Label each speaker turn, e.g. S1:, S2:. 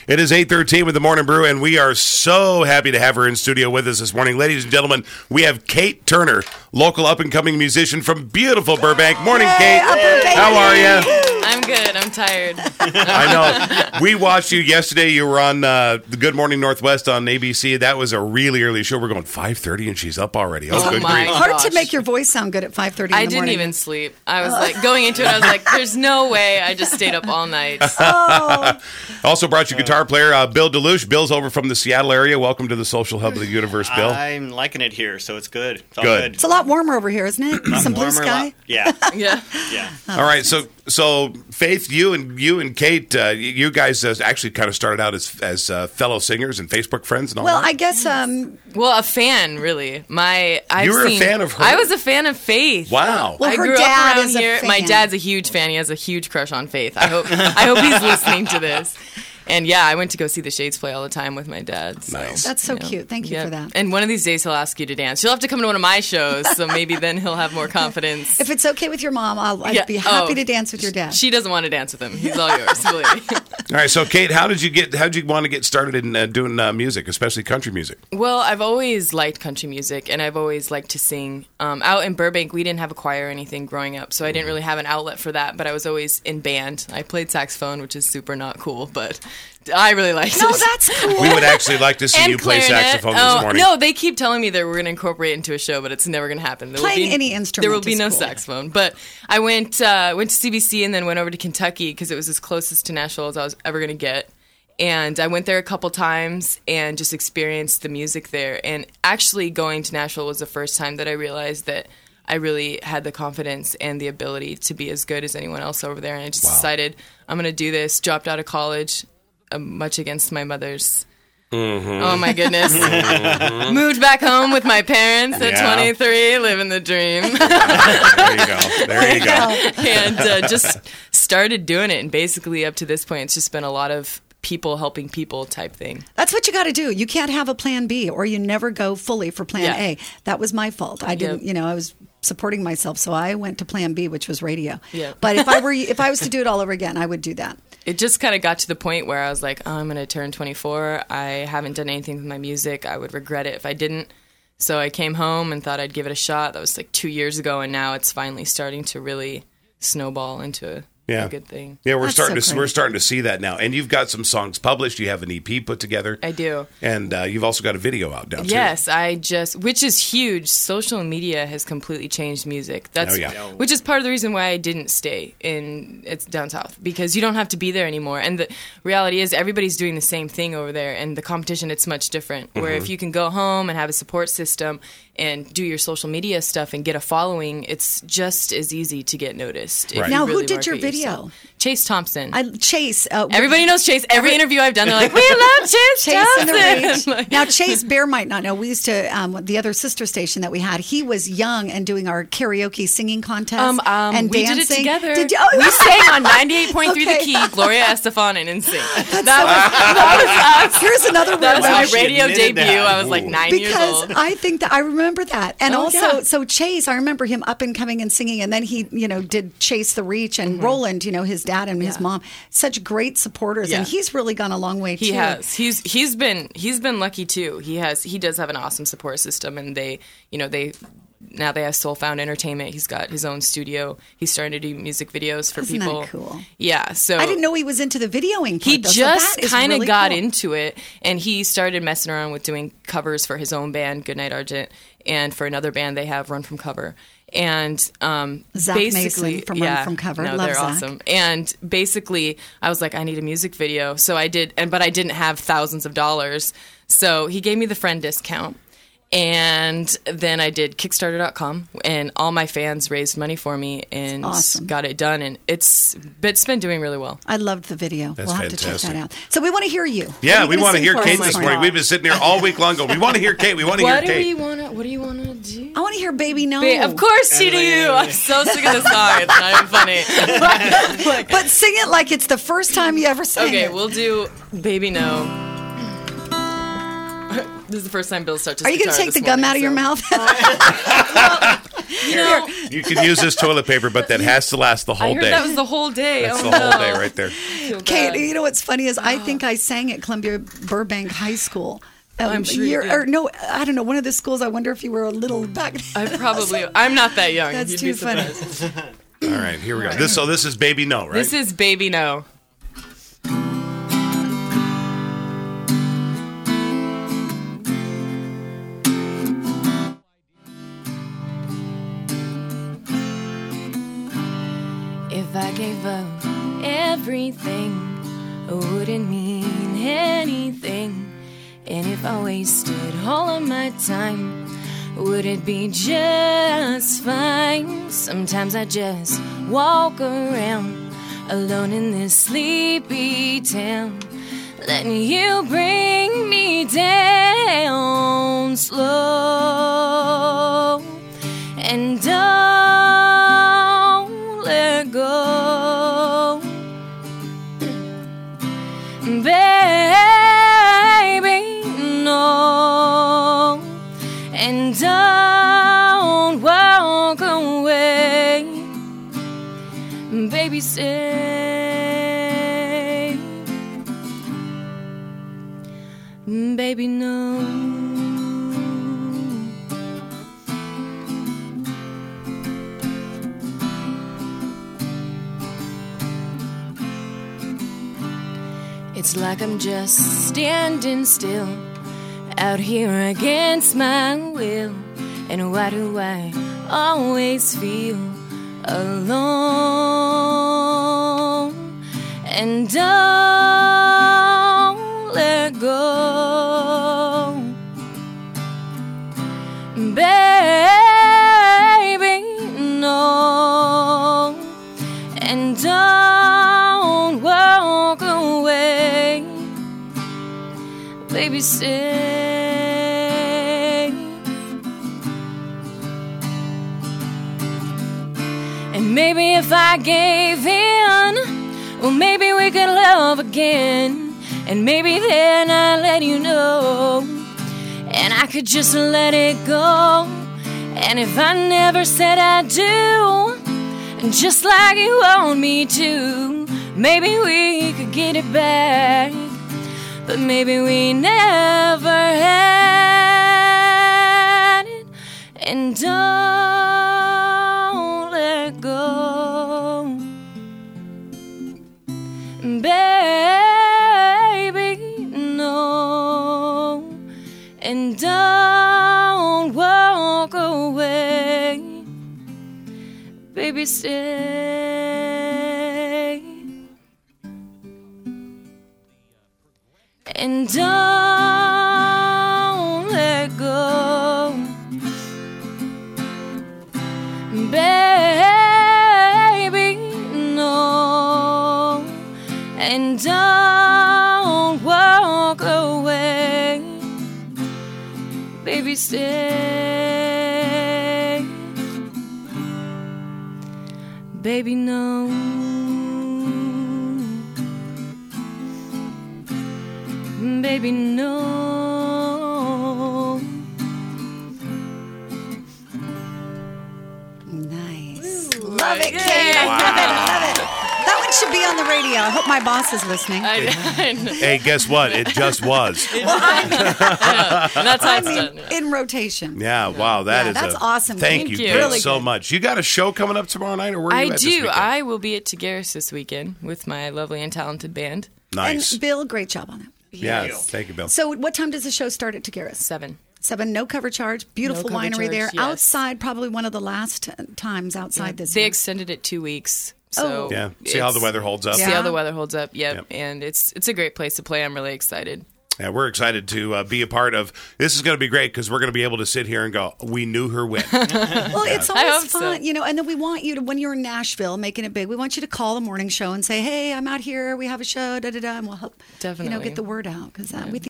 S1: It is 8:13 with the Morning Brew, and we are so happy to have her in studio with us this morning. Ladies and gentlemen, we have Kate Turner, local up-and-coming musician from beautiful Burbank. Morning, Kate. How are you?
S2: I'm good. I'm tired.
S1: I know. We watched you yesterday. You were on the Good Morning Northwest on ABC. That was a really early show. We're going 5:30, and she's up already.
S2: Oh,
S1: good
S2: my
S1: grief.
S2: God.
S3: Hard to make your voice sound good at 5:30 in the morning.
S2: I didn't even sleep. I was like, going into it, I was like, there's no way. I just stayed up all night.
S1: Also brought you guitar player Bill DeLuche. Bill's over from the Seattle area. Welcome to the social hub of the universe, Bill.
S4: I'm liking it here, so it's good. It's all
S1: Good.
S3: It's a lot warmer over here, isn't it? Some blue sky.
S4: Yeah.
S2: Yeah.
S4: Yeah.
S1: All right, so Faith, you and Kate, you guys actually kind of started out as fellow singers and Facebook friends and all
S3: Well,
S1: that.
S3: I guess
S2: Well, a fan, really.
S1: You were a fan of her?
S2: I was a fan of Faith.
S1: Wow.
S3: Well,
S2: I
S3: her
S2: grew
S3: dad
S2: up around
S3: is a
S2: here.
S3: fan.
S2: My dad's a huge fan. He has a huge crush on Faith. I hope he's listening to this. And yeah, I went to go see the Shades play all the time with my dad. So,
S1: Nice.
S3: That's so cute. Thank you for that.
S2: And one of these days he'll ask you to dance. You'll have to come to one of my shows, so maybe then he'll have more confidence.
S3: If it's okay with your mom, I'd be happy to dance with your dad.
S2: She doesn't want to dance with him. He's all yours, believe me.
S1: All right, so Kate, how'd you want to get started in doing music, especially country music?
S2: Well, I've always liked country music, and I've always liked to sing. Out in Burbank, we didn't have a choir or anything growing up, so I didn't really have an outlet for that, but I was always in band. I played saxophone, which is super not cool, but I really liked it.
S3: No, that's cool.
S1: We would actually like to see
S2: And
S1: you play
S2: clarinet.
S1: saxophone this morning.
S2: No, they keep telling me that we're going to incorporate it into a show, but it's never going to happen.
S3: Playing any instrument
S2: There will be
S3: is
S2: no
S3: cool.
S2: saxophone. But I went to CBC and then went over to Kentucky because it was as closest to Nashville as I was ever going to get. And I went there a couple times and just experienced the music there. And actually going to Nashville was the first time that I realized that I really had the confidence and the ability to be as good as anyone else over there. And I just decided I'm going to do this, dropped out of college, much against my mother's. Oh my goodness. Moved back home with my parents at 23, living the dream.
S1: There you go.
S2: And just started doing it. And basically up to this point, it's just been a lot of people helping people type thing.
S3: That's what you got to do. You can't have a plan B or you never go fully for plan A. That was my fault. I didn't, I was supporting myself. So I went to plan B, which was radio.
S2: Yeah.
S3: But if I was to do it all over again, I would do that.
S2: It just kind of got to the point where I was like, I'm going to turn 24. I haven't done anything with my music. I would regret it if I didn't. So I came home and thought I'd give it a shot. That was like 2 years ago. And now it's finally starting to really snowball into a good thing.
S1: Yeah, we're
S3: That's
S1: starting to see that now. And you've got some songs published. You have an EP put together.
S2: I do.
S1: And you've also got a video out now, too.
S2: Yes, which is huge. Social media has completely changed music. Which is part of the reason why I didn't stay it's down south, because you don't have to be there anymore. And the reality is everybody's doing the same thing over there, and the competition, it's much different. Where if you can go home and have a support system and do your social media stuff and get a following, it's just as easy to get noticed.
S1: Right.
S3: Now,
S2: Really
S3: who did your
S2: market
S3: video?
S2: yourself. Chase Thompson.
S3: Chase.
S2: Everybody knows Chase. Every interview I've done, they're like, we love Chase
S3: in the
S2: Thompson.
S3: Reach. Now, Chase Bear might not know. We used to, the other sister station that we had, he was young and doing our karaoke singing contest and
S2: we
S3: dancing.
S2: did it together.
S3: Did you?
S2: We sang on 98.3
S3: Okay.
S2: The Key, Gloria Estefan and NSYNC.
S3: That was us. Here's another
S2: That was my
S4: She
S2: radio
S4: admitted
S2: debut.
S4: that.
S2: I was like 9 years
S3: because
S2: old.
S3: I think that I remember that. And
S2: Oh,
S3: also,
S2: yeah.
S3: so Chase, I remember him up and coming and singing. And then he, did Chase the Reach and Roland, his dad and his mom, such great supporters.
S2: Yeah.
S3: And he's really gone a long way too.
S2: He has. He's been lucky too. He does have an awesome support system, and they have Soul Found Entertainment. He's got his own studio. He's starting to do music videos for
S3: Isn't
S2: people.
S3: that cool?
S2: Yeah. So
S3: I didn't know he was into the videoing part.
S2: he
S3: though, so
S2: just
S3: that is
S2: kind of
S3: really
S2: got
S3: cool.
S2: into it, and he started messing around with doing covers for his own band, Goodnight Argent, and for another band they have, Run From Cover. And
S3: Zach
S2: basically,
S3: Mason from Run From Cover.
S2: No,
S3: Love
S2: they're
S3: Zach.
S2: awesome. And basically, I was like, I need a music video, so I did. But I didn't have thousands of dollars, so he gave me the friend discount. And then I did Kickstarter.com, and all my fans raised money for me and
S3: awesome.
S2: got it done. And it's been doing really well.
S3: I loved the video.
S1: That's
S3: we'll have
S1: fantastic.
S3: to check that out. So we want to hear you.
S1: Yeah,
S3: What are
S1: we
S3: you
S1: want to
S3: gonna
S1: hear
S3: sing for
S1: Kate
S3: us
S1: this
S3: this
S1: morning. We've been sitting here all week long going, we want to hear Kate. We want to hear Kate.
S2: What do you want to do?
S3: I want to hear Baby No.
S2: Of course you do. I'm so sick of the song. It's not even funny.
S3: But sing it like it's the first time you ever sang
S2: Okay,
S3: it.
S2: we'll do Baby No. This is the first time Bill starts his
S3: Are you going to
S2: guitar
S3: take the
S2: this
S3: gum
S2: morning,
S3: out of your
S2: so-
S3: mouth?
S1: You can use this toilet paper, but that has to last the whole
S2: I heard
S1: day.
S2: that was the whole day.
S1: That's
S2: oh,
S1: the
S2: no.
S1: whole day right there.
S3: Kate, you know what's funny is I think I sang at Columbia Burbank High School.
S2: I'm sure you did.
S3: Or no, I don't know. One of the schools. I wonder if you were a little back.
S2: I'm not that young.
S3: That's
S2: You'd
S3: too
S2: be
S3: funny.
S2: surprised.
S1: All right, here we go. This is Baby No, right?
S2: This is Baby No. If I gave up everything, it wouldn't mean anything. And if I wasted all of my time, would it be just fine? Sometimes I just walk around alone in this sleepy town, letting you bring me down slow. And don't let go, baby, no. And don't walk away, baby, stay, baby, no. It's like I'm just standing still out here against my will. And why do I always feel alone? And don't let go, baby, no. And don't walk away, baby, stay. And maybe if I gave in, well, maybe we could love again. And maybe then I'd let you know, and I could just let it go. And if I never said I do, just like you want me to, maybe we could get it back. But maybe we never had it. And don't let go, baby, no. And don't walk away, baby, stay. And don't let go, baby, no. And don't walk away, baby, stay, baby, no. Baby, no.
S3: Nice. Love it, Kate. I love it. That one should be on the radio. I hope my boss is listening.
S1: Hey, guess what? It just was.
S2: That's how it's done.
S3: In rotation.
S1: Yeah, wow,
S3: that's awesome.
S1: Thank
S2: Thank
S1: you
S2: you.
S1: Kate,
S2: Really
S1: so
S2: good.
S1: much. You got a show coming up tomorrow night, or where are you
S2: I
S1: at this
S2: do.
S1: weekend?
S2: I will be at Tagaris this weekend with my lovely and talented band.
S1: Nice.
S3: And Bill, great job on it.
S1: Yeah, thank you, Bill.
S3: So what time does the show start at Tagaris?
S2: 7.
S3: 7, no cover charge. Beautiful
S2: No cover
S3: winery
S2: charge,
S3: there.
S2: yes.
S3: Outside, probably one of the last times outside this
S2: They
S3: year.
S2: extended it 2 weeks. So
S1: Yeah, see how the weather holds up.
S2: See how the weather holds up. Yep.
S1: Yep.
S2: And it's a great place to play. I'm really excited.
S1: Yeah, we're excited to be a part of. This is going to be great because we're going to be able to sit here and go, we knew her when.
S3: Well, it's
S2: I
S3: always
S2: hope
S3: fun,
S2: so.
S3: you know, and then we want you to, when you're in Nashville making it big, we want you to call the morning show and say, hey, I'm out here, we have a show, da-da-da, and we'll help,
S2: Definitely.
S3: get the word out because we think